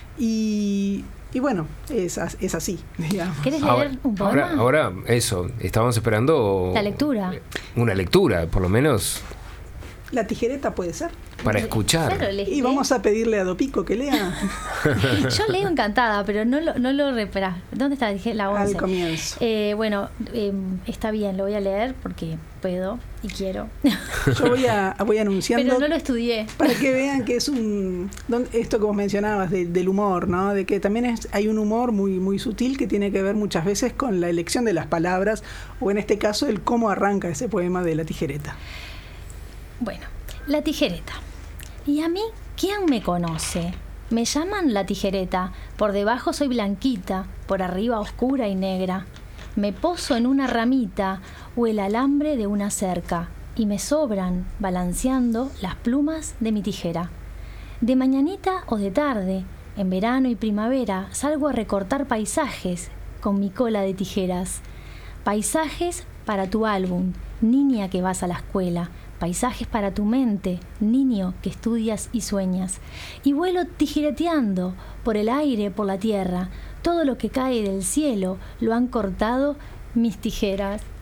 Y bueno, es así, digamos. ¿Querés leer un poema? Ahora, eso, estábamos esperando... La lectura. Una lectura, por lo menos. La tijereta puede ser. Para escuchar. Y vamos a pedirle a Dopico que lea. Yo leo encantada, pero no lo repará. ¿Dónde está? Dije la 11. Al comienzo. Bueno, está bien, lo voy a leer porque puedo y quiero. Yo voy anunciando. Pero no lo estudié. Para que vean que es esto que vos mencionabas del humor, ¿no? De que también hay un humor muy, muy sutil que tiene que ver muchas veces con la elección de las palabras, o en este caso, el cómo arranca ese poema de La Tijereta. Bueno, La Tijereta. ¿Y a mí quién me conoce? Me llaman La Tijereta, por debajo soy blanquita, por arriba oscura y negra. Me poso en una ramita o el alambre de una cerca y me sobran, balanceando, las plumas de mi tijera. De mañanita o de tarde, en verano y primavera, salgo a recortar paisajes con mi cola de tijeras. Paisajes para tu álbum, niña que vas a la escuela. Paisajes para tu mente, niño que estudias y sueñas. Y vuelo tijereteando por el aire, por la tierra. Todo lo que cae del cielo lo han cortado mis tijeras.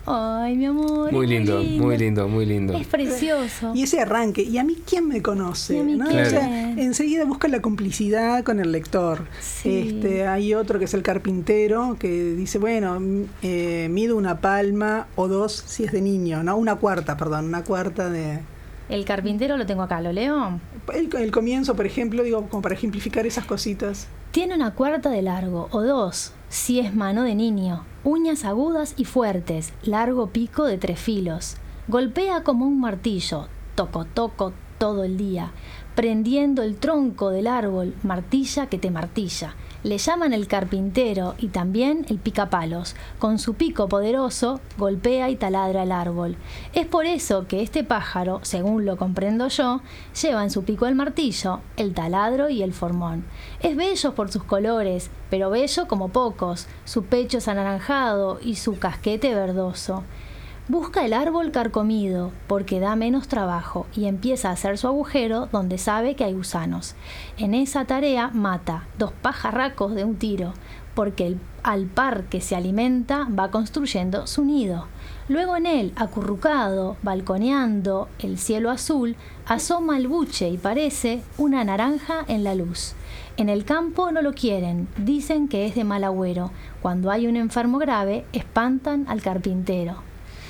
Ay, mi amor. Muy lindo, muy lindo, muy lindo. Es precioso. Y ese arranque, ¿y a mí quién me conoce? ¿Y a mí ¿no? quién? O sea, enseguida busca la complicidad con el lector. Sí. Hay otro que es el carpintero, que dice, bueno, mido una palma o dos si es de niño, ¿no? Una cuarta de... El carpintero lo tengo acá, ¿lo leo? El comienzo, por ejemplo, digo, como para ejemplificar esas cositas. Tiene una cuarta de largo, o dos, si es mano de niño. Uñas agudas y fuertes, largo pico de 3 filos. Golpea como un martillo, toco, toco todo el día. Prendiendo el tronco del árbol, martilla que te martilla. Le llaman el carpintero y también el picapalos. Con su pico poderoso, golpea y taladra el árbol. Es por eso que este pájaro, según lo comprendo yo, lleva en su pico el martillo, el taladro y el formón. Es bello por sus colores, pero bello como pocos. Su pecho es anaranjado y su casquete verdoso. Busca el árbol carcomido porque da menos trabajo y empieza a hacer su agujero donde sabe que hay gusanos. En esa tarea mata 2 pajarracos de un tiro porque al par que se alimenta va construyendo su nido. Luego en él, acurrucado, balconeando el cielo azul, asoma el buche y parece una naranja en la luz. En el campo no lo quieren, dicen que es de mal agüero. Cuando hay un enfermo grave, espantan al carpintero.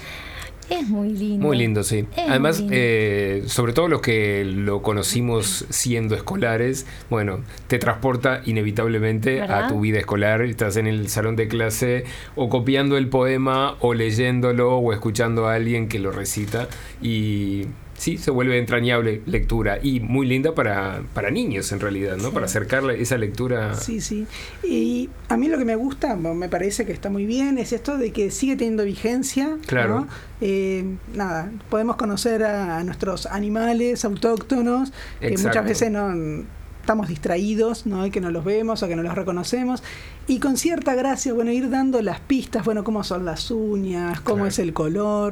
Es muy lindo. Muy lindo, sí. Es Además, muy lindo. sobre todo los que lo conocimos siendo escolares, bueno, te transporta inevitablemente ¿verdad? a tu vida escolar. Estás en el salón de clase o copiando el poema o leyéndolo o escuchando a alguien que lo recita y... Sí, se vuelve entrañable lectura y muy linda para niños en realidad, ¿no? Sí. Para acercarle esa lectura. Sí, sí. Y a mí lo que me gusta, me parece que está muy bien, es esto de que sigue teniendo vigencia. Claro. ¿no? Nada, podemos conocer a nuestros animales autóctonos, que Exacto. muchas veces no estamos distraídos, ¿no? Y que no los vemos o que no los reconocemos. Y con cierta gracia, bueno, ir dando las pistas, bueno, cómo son las uñas, cómo Claro. es el color,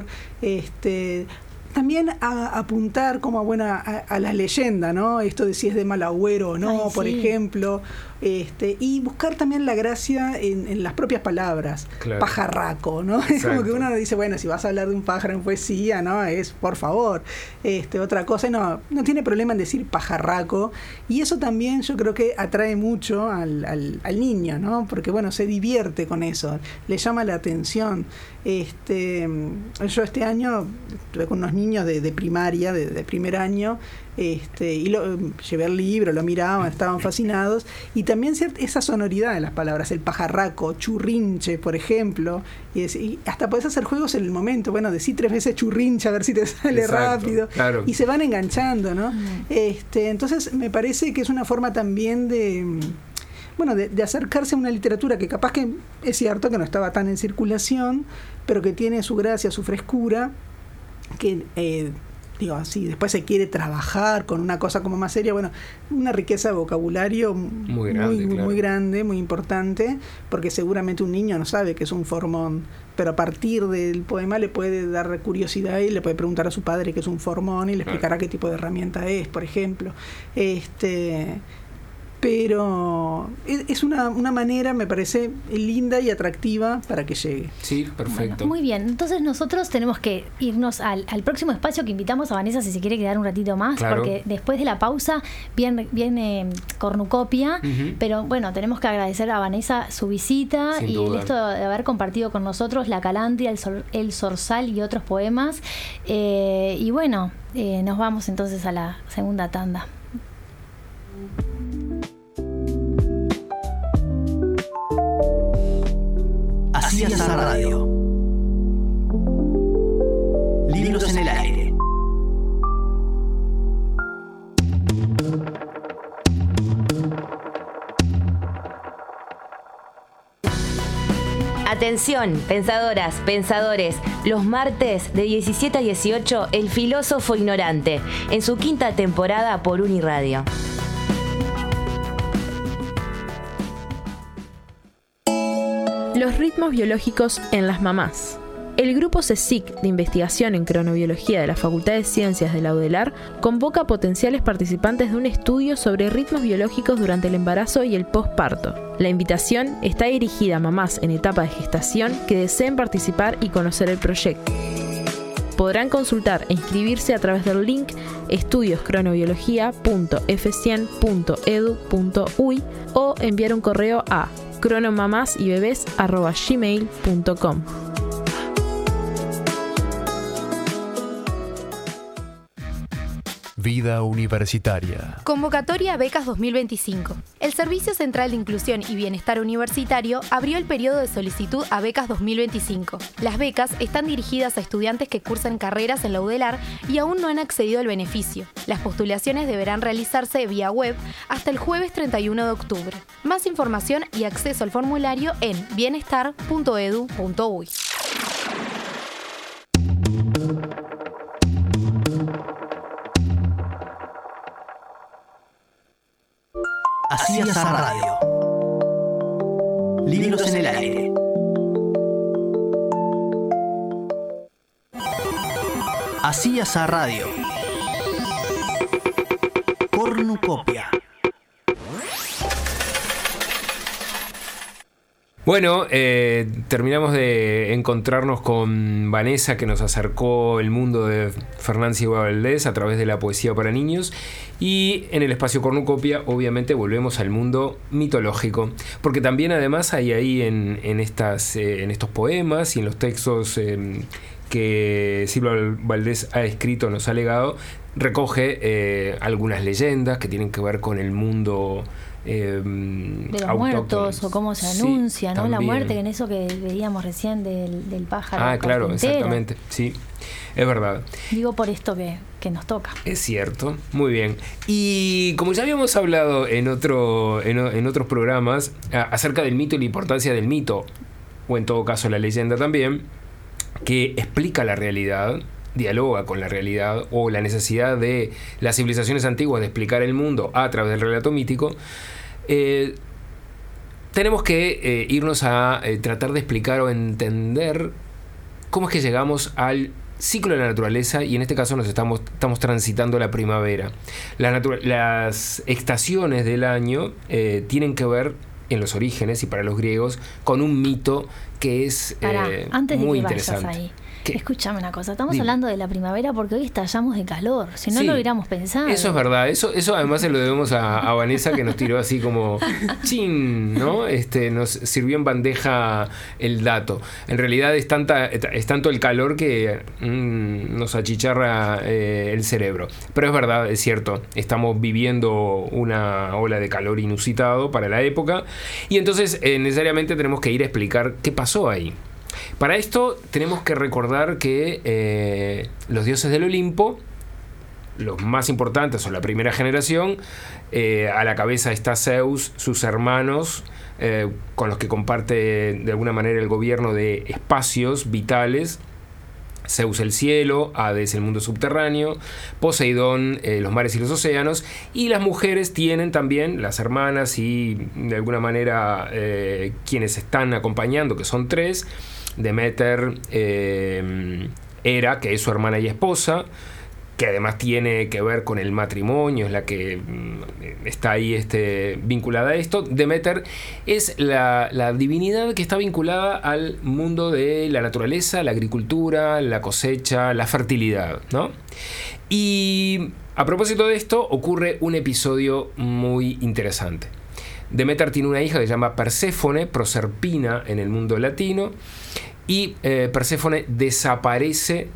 también a apuntar como a la leyenda, ¿no? Esto de si es de mal agüero o no, Ay, por sí. ejemplo, y buscar también la gracia en las propias palabras. Claro. Pajarraco, ¿no? Es como que uno dice, bueno, si vas a hablar de un pájaro en poesía, ¿no? Es, por favor, otra cosa, no tiene problema en decir pajarraco, y eso también yo creo que atrae mucho al niño, ¿no? Porque, bueno, se divierte con eso, le llama la atención. Yo este año estuve con unos niños de primaria, de primer año, y llevé el libro, lo miraban, estaban fascinados, y también esa sonoridad de las palabras, el pajarraco, churrinche, por ejemplo, y hasta podés hacer juegos en el momento, bueno, decí 3 veces churrinche a ver si te sale Exacto, rápido, claro. y se van enganchando, ¿no? Entonces me parece que es una forma también de acercarse a una literatura que capaz que es cierto que no estaba tan en circulación, pero que tiene su gracia, su frescura, que si después se quiere trabajar con una cosa como más seria, bueno, una riqueza de vocabulario muy grande, claro. muy grande, muy importante, porque seguramente un niño no sabe que es un formón, pero a partir del poema le puede dar curiosidad y le puede preguntar a su padre qué es un formón y le explicará qué tipo de herramienta es, por ejemplo. Pero es una manera, me parece, linda y atractiva para que llegue. Sí, perfecto. Bueno, muy bien, entonces nosotros tenemos que irnos al próximo espacio que invitamos a Vanessa si se quiere quedar un ratito más, claro. Porque después de la pausa viene cornucopia, pero bueno, tenemos que agradecer a Vanessa su visita. Sin y duda. esto de haber compartido con nosotros La Calandria, el Zorzal y otros poemas. Y bueno, nos vamos entonces a la segunda tanda. Así es la radio. Libros en el aire. Atención, pensadoras, pensadores. Los martes de 17 a 18, El filósofo ignorante, en su 5ª temporada por Uniradio. Los ritmos biológicos en las mamás. El Grupo CSIC de Investigación en Cronobiología de la Facultad de Ciencias de la UDELAR convoca a potenciales participantes de un estudio sobre ritmos biológicos durante el embarazo y el posparto. La invitación está dirigida a mamás en etapa de gestación que deseen participar y conocer el proyecto. Podrán consultar e inscribirse a través del link estudioscronobiología.f100.edu.uy o enviar un correo a cronomamasybebes@gmail.com. Vida universitaria. Convocatoria a becas 2025. El Servicio Central de Inclusión y Bienestar Universitario abrió el periodo de solicitud a becas 2025. Las becas están dirigidas a estudiantes que cursan carreras en la UDELAR y aún no han accedido al beneficio. Las postulaciones deberán realizarse vía web hasta el jueves 31 de octubre. Más información y acceso al formulario en bienestar.edu.uy. Así es a radio. Libros en el aire. Así es a radio. Cornucopia. Bueno, terminamos de encontrarnos con Vanessa, que nos acercó el mundo de Fernán Sigua Valdés a través de la poesía para niños. Y en el espacio Cornucopia, obviamente, volvemos al mundo mitológico. Porque también, además, hay ahí en estos poemas y en los textos que Silva Valdés ha escrito, nos ha legado, recoge algunas leyendas que tienen que ver con el mundo de los muertos, o cómo se anuncia, ¿no? La muerte, en eso que veíamos recién del pájaro. Ah, claro, exactamente, sí, es verdad. Digo por esto que nos toca. Es cierto, muy bien. Y como ya habíamos hablado en otros programas acerca del mito y la importancia del mito, o en todo caso la leyenda también, que explica la realidad, dialoga con la realidad, o la necesidad de las civilizaciones antiguas de explicar el mundo a través del relato mítico, tenemos que irnos a tratar de explicar o entender cómo es que llegamos al ciclo de la naturaleza, y en este caso estamos transitando la primavera. Las estaciones del año tienen que ver, en los orígenes y para los griegos, con un mito que es antes muy de que interesante. Vayas ahí. Escúchame una cosa, estamos hablando de la primavera porque hoy estallamos de calor, si no Sí, lo hubiéramos pensado. Eso es verdad, eso además se lo debemos a Vanessa, que nos tiró así como chin, ¿no? Nos sirvió en bandeja el dato. En realidad es tanto el calor que nos achicharra el cerebro. Pero es verdad, es cierto, estamos viviendo una ola de calor inusitado para la época, y entonces necesariamente tenemos que ir a explicar qué pasó ahí. Para esto tenemos que recordar que los dioses del Olimpo, los más importantes, o la primera generación, a la cabeza está Zeus, sus hermanos, con los que comparte de alguna manera el gobierno de espacios vitales. Zeus el cielo, Hades el mundo subterráneo, Poseidón los mares y los océanos, y las mujeres tienen también, las hermanas y de alguna manera quienes están acompañando, que son 3, Demeter, Hera, que es su hermana y esposa, que además tiene que ver con el matrimonio, es la que está ahí vinculada a esto. Demeter es la divinidad que está vinculada al mundo de la naturaleza, la agricultura, la cosecha, la fertilidad, ¿no? Y a propósito de esto, ocurre un episodio muy interesante. Demeter tiene una hija que se llama Perséfone, Proserpina en el mundo latino, y Perséfone desaparece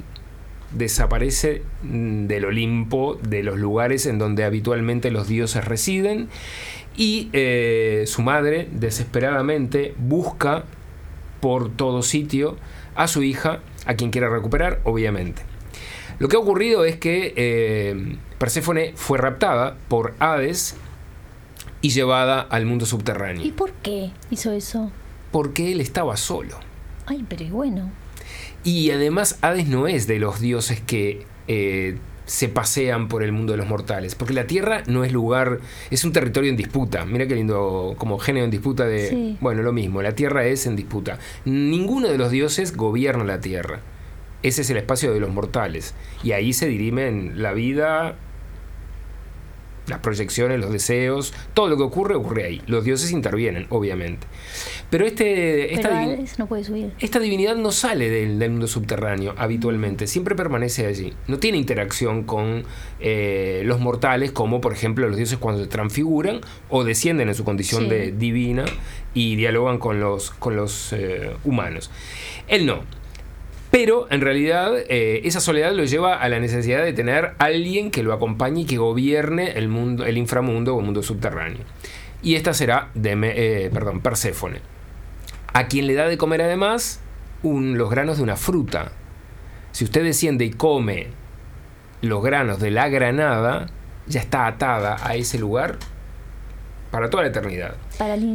del Olimpo, de los lugares en donde habitualmente los dioses residen, y su madre desesperadamente busca por todo sitio a su hija, a quien quiere recuperar, obviamente. Lo que ha ocurrido es que Perséfone fue raptada por Hades y llevada al mundo subterráneo. ¿Y por qué hizo eso? Porque él estaba solo. Ay, pero bueno. Y además Hades no es de los dioses que se pasean por el mundo de los mortales? Porque la Tierra no es lugar, es un territorio en disputa. Mira qué lindo, como género en disputa de... Sí. Bueno, lo mismo, la Tierra es en disputa. Ninguno de los dioses gobierna la Tierra. Ese es el espacio de los mortales. Y ahí se dirimen la vida, las proyecciones, los deseos, todo lo que ocurre ahí. Los dioses intervienen, obviamente. Pero Hades no puede subir. esta divinidad no sale del mundo subterráneo habitualmente, siempre permanece allí. No tiene interacción con los mortales, como por ejemplo los dioses cuando se transfiguran o descienden en su condición de divina y dialogan con los humanos. Él no. Pero en realidad esa soledad lo lleva a la necesidad de tener alguien que lo acompañe y que gobierne el inframundo o el mundo subterráneo. Y esta será Perséfone, a quien le da de comer además los granos de una fruta. Si usted desciende y come los granos de la granada, ya está atada a ese lugar para toda la eternidad. Para el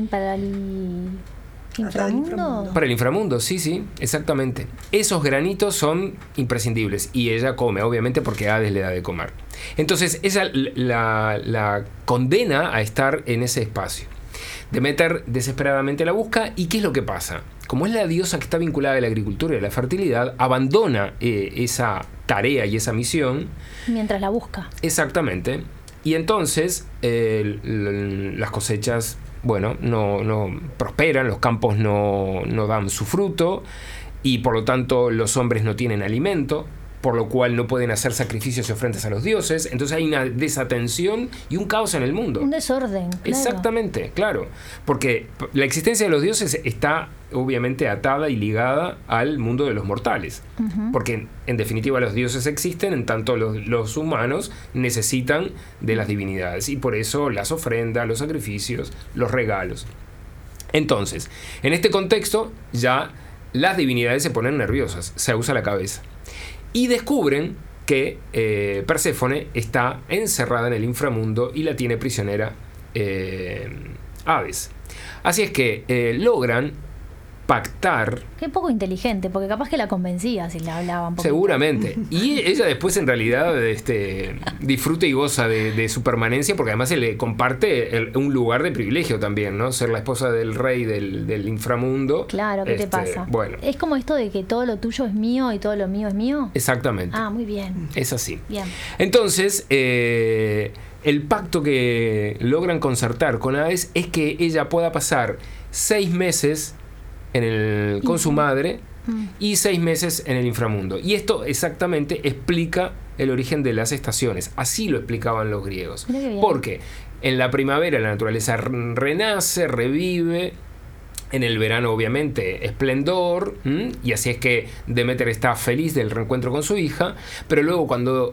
inframundo. Para el inframundo, sí, exactamente. Esos granitos son imprescindibles y ella come, obviamente, porque Hades le da de comer. Entonces ella la condena a estar en ese espacio. Deméter desesperadamente la busca, y ¿qué es lo que pasa? Como es la diosa que está vinculada a la agricultura y a la fertilidad, abandona esa tarea y esa misión. Mientras la busca. Exactamente. Y entonces las cosechas, bueno, no prosperan, los campos no dan su fruto, y por lo tanto los hombres no tienen alimento, por lo cual no pueden hacer sacrificios y ofrendas a los dioses. Entonces hay una desatención y un caos en el mundo. Un desorden. Claro. Exactamente, claro. Porque la existencia de los dioses está obviamente atada y ligada al mundo de los mortales. Uh-huh. Porque en definitiva los dioses existen, en tanto los humanos necesitan de las divinidades. Y por eso las ofrendas, los sacrificios, los regalos. Entonces, en este contexto ya las divinidades se ponen nerviosas, se aguza la cabeza. Y descubren que Perséfone está encerrada en el inframundo y la tiene prisionera Hades. Así es que logran pactar. Qué poco inteligente, porque capaz que la convencía si le hablaban. Seguramente. Y ella después en realidad disfruta y goza de su permanencia, porque además se le comparte un lugar de privilegio también, ¿no? Ser la esposa del rey del inframundo. Claro, ¿qué te pasa? Bueno. Es como esto de que todo lo tuyo es mío y todo lo mío es mío. Exactamente. Ah, muy bien. Es así. Bien. Entonces, el pacto que logran concertar con Hades es que ella pueda pasar 6 meses con su madre y 6 meses en el inframundo. Y esto exactamente explica el origen de las estaciones. Así lo explicaban los griegos. Porque en la primavera la naturaleza renace, revive. En el verano, obviamente, esplendor, y así es que Deméter está feliz del reencuentro con su hija, pero luego cuando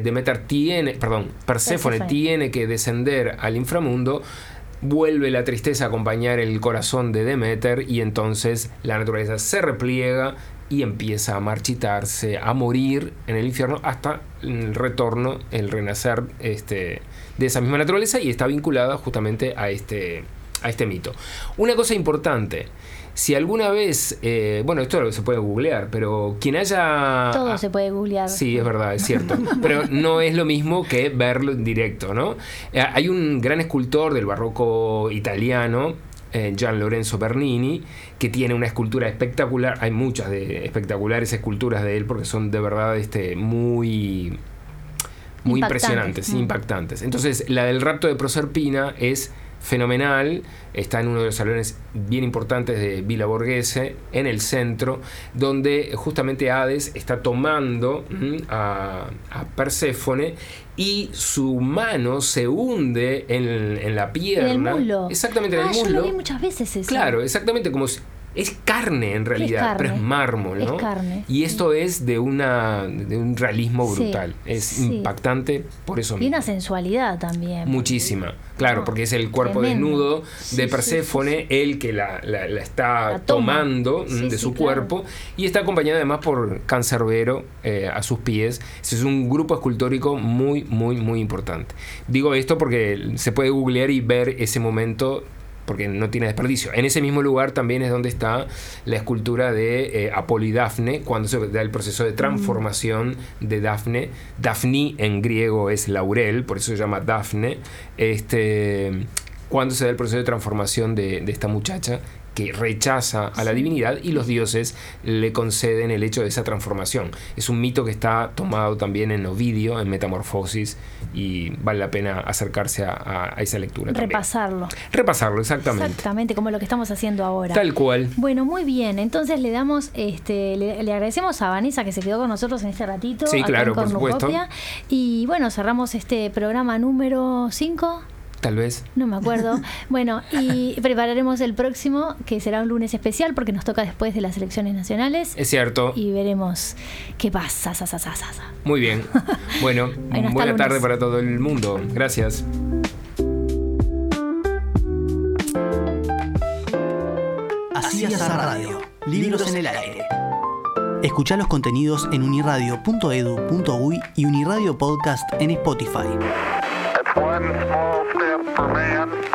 Perséfone tiene que descender al inframundo, vuelve la tristeza a acompañar el corazón de Deméter, y entonces la naturaleza se repliega y empieza a marchitarse, a morir en el infierno hasta el retorno, el renacer de esa misma naturaleza, y está vinculada justamente a este mito. Una cosa importante: si alguna vez, esto se puede googlear, pero quien haya... Todo se puede googlear. Sí, es verdad, es cierto. Pero no es lo mismo que verlo en directo, ¿no? Hay un gran escultor del barroco italiano, Gian Lorenzo Bernini, que tiene una escultura espectacular. Hay muchas espectaculares esculturas de él, porque son de verdad muy impresionantes, impactantes. Entonces, la del rapto de Proserpina es fenomenal, está en uno de los salones bien importantes de Villa Borghese, en el centro, donde justamente Hades está tomando a Perséfone, y su mano se hunde en la pierna. En el muslo. Exactamente, en el muslo. Yo lo vi muchas veces eso. Claro, exactamente, como si... Es carne en realidad, pero es mármol, ¿no? Es carne. Y esto es de un realismo brutal. Es impactante por eso mismo. Y una sensualidad también. Muchísima. Claro, porque es el cuerpo desnudo de Perséfone, el que la está tomando de su cuerpo, y está acompañada además por Cancerbero a sus pies. Ese es un grupo escultórico muy, muy, muy importante. Digo esto porque se puede googlear y ver ese momento porque no tiene desperdicio. En ese mismo lugar también es donde está la escultura de Apolidafne, cuando se da el proceso de transformación de Dafne. Dafni en griego es laurel, por eso se llama Dafne. Cuando se da el proceso de transformación de esta muchacha que rechaza a la divinidad y los dioses le conceden el hecho de esa transformación. Es un mito que está tomado también en Ovidio, en Metamorfosis, y vale la pena acercarse a esa lectura también. Repasarlo, exactamente. Exactamente, como lo que estamos haciendo ahora. Tal cual. Bueno, muy bien. Entonces le damos, le agradecemos a Vanessa que se quedó con nosotros en este ratito. Sí, claro, por supuesto. Y bueno, cerramos este programa número 5. Tal vez. No me acuerdo. Bueno, y prepararemos el próximo, que será un lunes especial, porque nos toca después de las elecciones nacionales. Es cierto. Y veremos qué pasa. Muy bien. Bueno, buena tarde para todo el mundo. Gracias. Así es la radio. Libros en el aire. Escuchá los contenidos en uniradio.edu.uy y Uniradio Podcast en Spotify. One small step for man.